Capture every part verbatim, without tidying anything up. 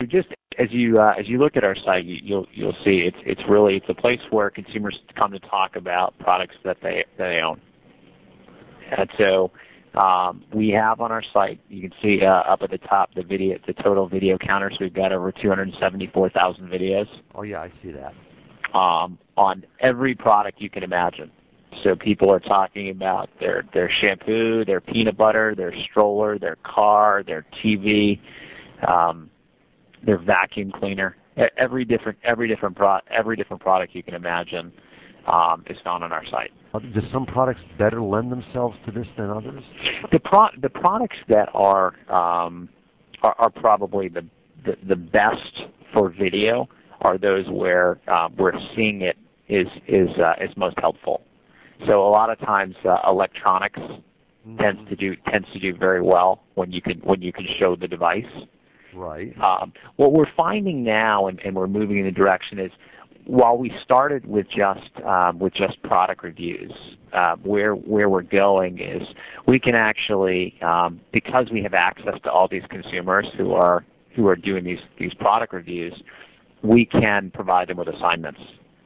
just as you uh, as you look at our site, you, you'll you'll see it's it's really it's a place where consumers come to talk about products that they that they own. And so um, we have on our site, you can see uh, up at the top the video, the total video counter. So we've got over two hundred seventy-four thousand videos. Oh yeah, I see that. Um, on every product you can imagine. So people are talking about their their shampoo, their peanut butter, their stroller, their car, their T V. Um, their vacuum cleaner, every different every different pro- every different product you can imagine um, is found on our site. Do some products better lend themselves to this than others? The pro- the products that are um, are, are probably the, the the best for video are those where uh, we're seeing it is is uh, is most helpful. So a lot of times uh, electronics mm-hmm. tends to do tends to do very well when you can when you can show the device. Right. Um, what we're finding now, and, and we're moving in the direction, is while we started with just um, with just product reviews, uh, where where we're going is we can actually, um, because we have access to all these consumers who are who are doing these these product reviews, we can provide them with assignments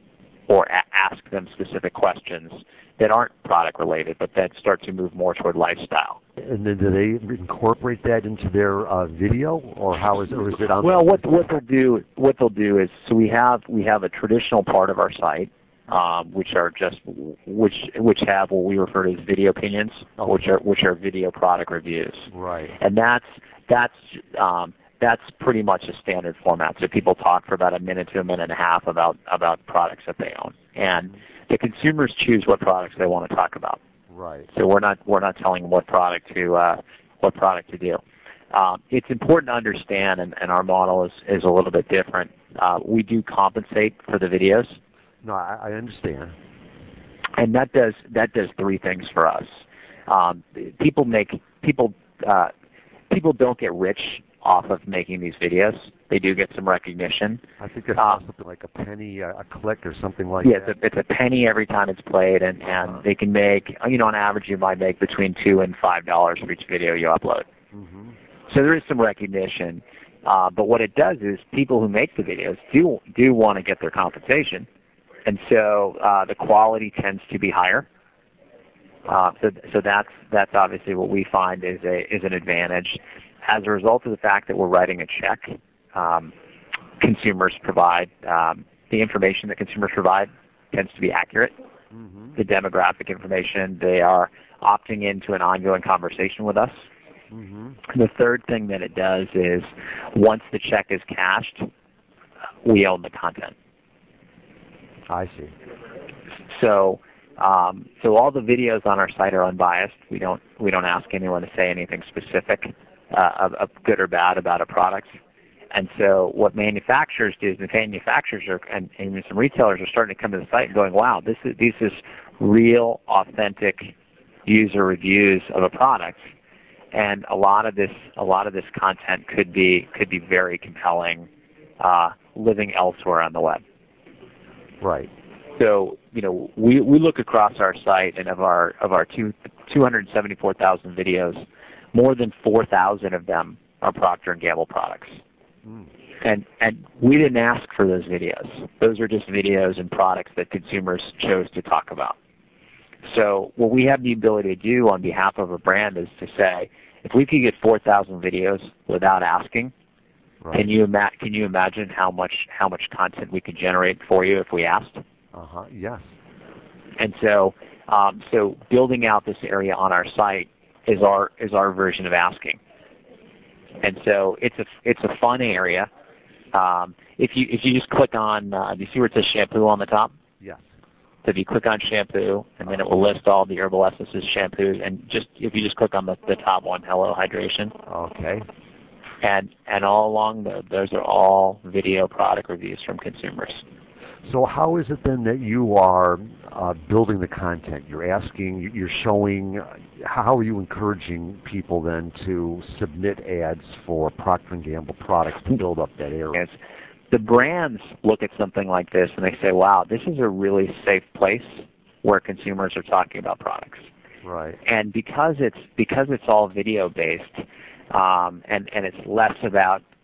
or a- ask them specific questions that aren't product related, but that start to move more toward lifestyle. And then do they incorporate that into their uh, video, or how is, or is it on? Well, what what they'll do what they'll do is so we have we have a traditional part of our site, um, which are just which which have what we refer to as video opinions, okay. which are which are video product reviews. Right. And that's that's um, that's pretty much a standard format. So people talk for about a minute to a minute and a half about about products that they own, and the consumers choose what products they want to talk about. Right. So we're not we're not telling them what product to uh, what product to do. Um, it's important to understand, and, and our model is, is a little bit different. Uh, we do compensate for the videos. No, I, I understand. And that does that does three things for us. Um, people make people uh, people don't get rich off of making these videos. They do get some recognition. I think it's uh, something like a penny a, a click or something like yeah, that. Yeah, it's, it's a penny every time it's played, and, and uh-huh. they can make, you know, on average you might make between two and five dollars for each video you upload. Mm-hmm. So there is some recognition, uh, but what it does is people who make the videos do do want to get their compensation, and so uh, the quality tends to be higher. Uh, so so that's that's obviously what we find is a is an advantage. As a result of the fact that we're writing a check, um, consumers provide um, the information that consumers provide tends to be accurate. Mm-hmm. The demographic information, they are opting into an ongoing conversation with us. Mm-hmm. The third thing that it does is once the check is cashed, we own the content. I see. So um, so all the videos on our site are unbiased. We don't we don't ask anyone to say anything specific uh, of, of good or bad about a product. And so what manufacturers do is the manufacturers are, and, and even some retailers are starting to come to the site and going, wow, this is this is real, authentic user reviews of a product. And a lot of this, a lot of this content could be could be very compelling, uh, living elsewhere on the web. Right. So you know, we, we look across our site, and of our of our two two hundred seventy four thousand videos, more than four thousand of them are Procter and Gamble products. Mm. And and we didn't ask for those videos. Those are just videos and products that consumers chose to talk about. So what we have the ability to do on behalf of a brand is to say, if we could get four thousand videos without asking, right. can you ima- can you imagine how much how much content we could generate for you if we asked? Uh huh. Yes. And so um, so building out this area on our site is our is our version of asking. And so it's a it's a fun area. Um, if you if you just click on, uh, do you see where it says shampoo on the top? Yes. So if you click on shampoo, and then it will list all the Herbal Essences shampoos, and just if you just click on the, the top one, Hello Hydration. Okay. And and all along the, those are all video product reviews from consumers. So how is it then that you are uh, building the content? You're asking, you're showing, how are you encouraging people then to submit ads for Procter and Gamble products to build up that area? Yes. The brands look at something like this and they say, wow, this is a really safe place where consumers are talking about products. Right. And because it's because it's all video based, um, and, and it's less about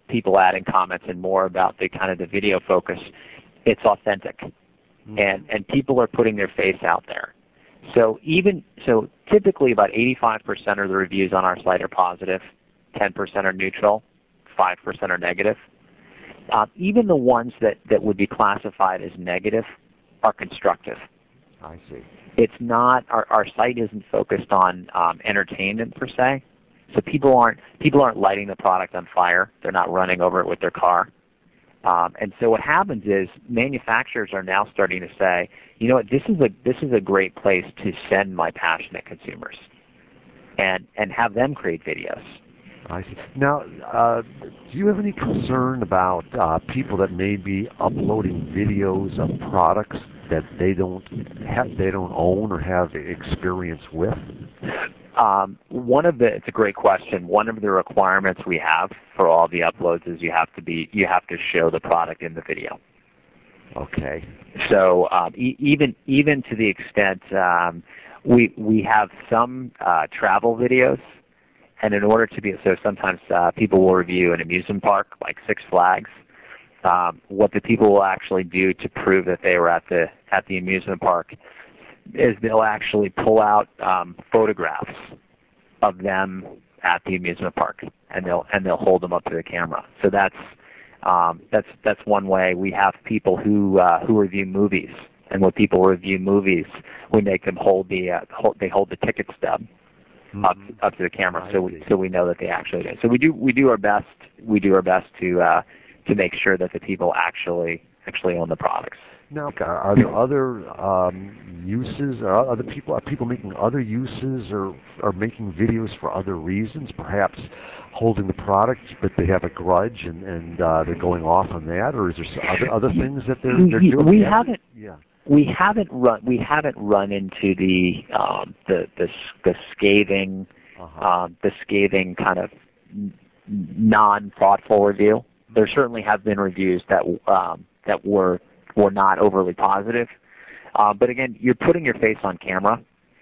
people adding comments and more about the kind of the video focus, it's authentic. Mm-hmm. And and people are putting their face out there. So even so typically about eighty-five percent of the reviews on our site are positive, ten percent are neutral, five percent are negative. Uh, even the ones that, that would be classified as negative are constructive. I see. It's not, our, our site isn't focused on um, entertainment per se. So people aren't people aren't lighting the product on fire. They're not running over it with their car. Um, and so what happens is manufacturers are now starting to say, you know what, this is a this is a great place to send my passionate consumers, and and have them create videos. I see. Now, uh, do you have any concern about uh, people that may be uploading videos of products that they don't have, they don't own or have experience with? Um, one of the it's a great question. One of the requirements we have for all the uploads is you have to be you have to show the product in the video. Okay. So um, e- even even to the extent um, we we have some uh, travel videos. And in order to be, so sometimes uh, people will review an amusement park like Six Flags. Um, what the people will actually do to prove that they were at the at the amusement park is they'll actually pull out um, photographs of them at the amusement park, and they'll and they'll hold them up to the camera. So that's um, that's that's one way. We have people who uh, who review movies, and when people review movies, we make them hold the uh, hold, they hold the ticket stub. Up, up to the camera, so we so we know that they actually do. So we do we do our best we do our best to uh, to make sure that the people actually actually own the products. Now, are, are there other um, uses? Are other people are people making other uses or are making videos for other reasons? Perhaps holding the product, but they have a grudge and and uh, they're going off on that, or is there other other things that they're they're doing? We haven't. Yeah. We haven't run. We haven't run into the um, the, the the scathing, uh-huh. um, the scathing kind of non-thoughtful review. There certainly have been reviews that um, that were were not overly positive. Uh, but again, you're putting your face on camera,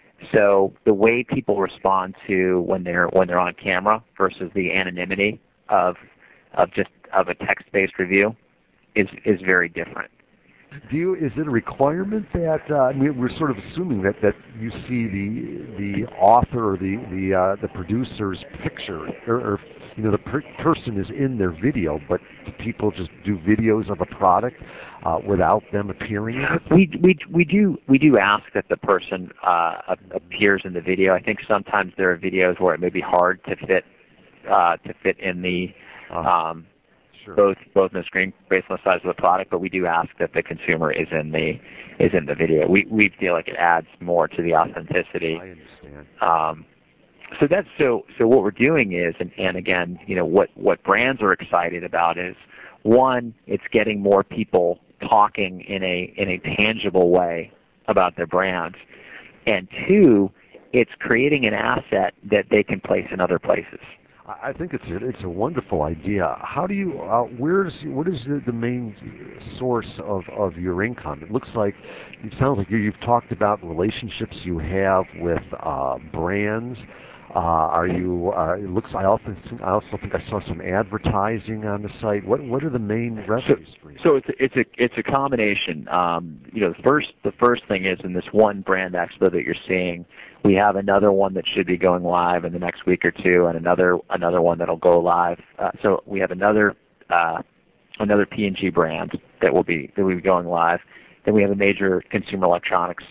so the way people respond to when they're when they're on camera versus the anonymity of of just of a text-based review is is very different. Do you, is it a requirement that uh, I mean, we're sort of assuming that, that you see the the author or the the uh, the producer's picture, or, or you know the per- person is in their video, but do people just do videos of a product uh, without them appearing in it? We we we do we do ask that the person uh, appears in the video. I think sometimes there are videos where it may be hard to fit uh, to fit in the. Um, Sure. Both both in the screen based on the size of the product, but we do ask that the consumer is in the is in the video. We we feel like it adds more to the authenticity. I understand. Um, so that's so so what we're doing is, and, and again, you know, what what brands are excited about is one, it's getting more people talking in a in a tangible way about their brands, and two, it's creating an asset that they can place in other places. I think it's a, it's a wonderful idea. How do you, uh, where's, what is the, the main source of, of your income? It looks like, it sounds like you, you've talked about relationships you have with uh, brands. Uh, are you, uh, it looks, I also, think, I also think I saw some advertising on the site. What what are the main revenue streams? So, so it's a, it's a it's a combination. Um, you know, the first the first thing is in this one brand expo that you're seeing, we have another one that should be going live in the next week or two, and another another one that'll go live. Uh, so we have another uh, another P and G brand that will be that will be going live. Then we have a major consumer electronics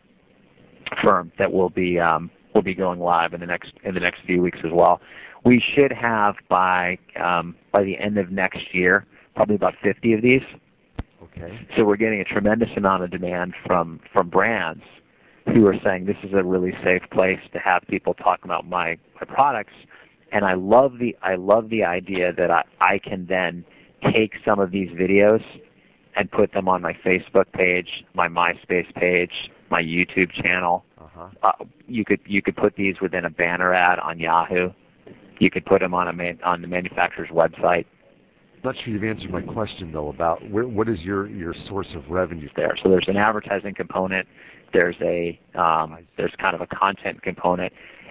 firm that will be um, will be going live in the next in the next few weeks as well. We should have by um, by the end of next year probably about fifty of these. Okay. So we're getting a tremendous amount of demand from from brands who are saying this is a really safe place to have people talk about my, my products, and I love the I love the idea that I, I can then take some of these videos and put them on my Facebook page, my MySpace page, my YouTube channel. Uh-huh. Uh, you could you could put these within a banner ad on Yahoo. You could put them on a man, on the manufacturer's website. I'm not sure you've answered my question though about where, what is your, your source of revenue there. So there's an advertising component. There's a um, there's kind of a content component,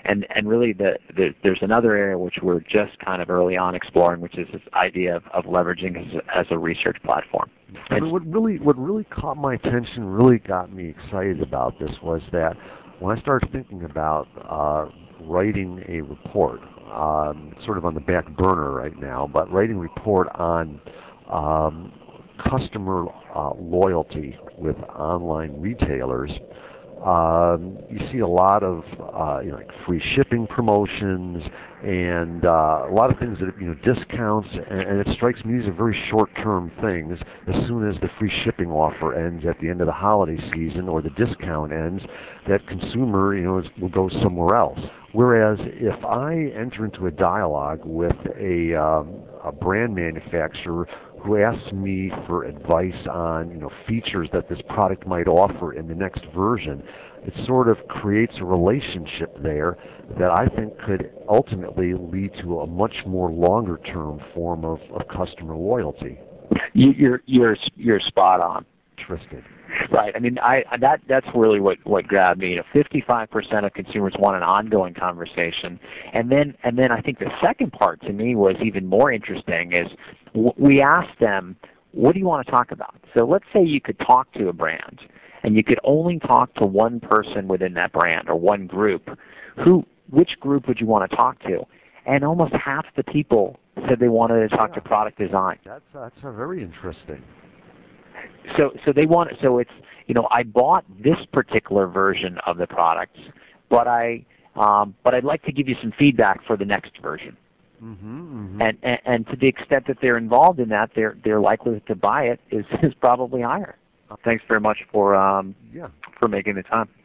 And and really, the, the there's another area which we're just kind of early on exploring, which is this idea of, of leveraging as, as a research platform. I mean, what really what really caught my attention, really got me excited about this was that when I started thinking about uh, writing a report, um, sort of on the back burner right now, but writing a report on um, customer uh, loyalty with online retailers. Um, you see a lot of uh, you know, like free shipping promotions and uh, a lot of things that, you know, discounts, and, and it strikes me these are very short-term things. As soon as the free shipping offer ends at the end of the holiday season or the discount ends, that consumer, you know, is, will go somewhere else. Whereas if I enter into a dialogue with a, um, a brand manufacturer who asks me for advice on, you know, features that this product might offer in the next version, it sort of creates a relationship there that I think could ultimately lead to a much more longer-term form of, of customer loyalty. You, you're you're you're spot on. Interesting. Right. I mean, I that that's really what, what grabbed me. You know, fifty-five percent of consumers want an ongoing conversation, and then and then I think the second part to me was even more interesting. Is w- we asked them, what do you want to talk about? So let's say you could talk to a brand, and you could only talk to one person within that brand or one group. Who? Which group would you want to talk to? And almost half the people said they wanted to talk yeah. to product design. That's that's a very interesting. So, so they want. So it's, you know, I bought this particular version of the product, but I, um, but I'd like to give you some feedback for the next version. Mm-hmm, mm-hmm. And, and and to the extent that they're involved in that, their their likelihood to buy it is is probably higher. Thanks very much for um yeah. for making the time.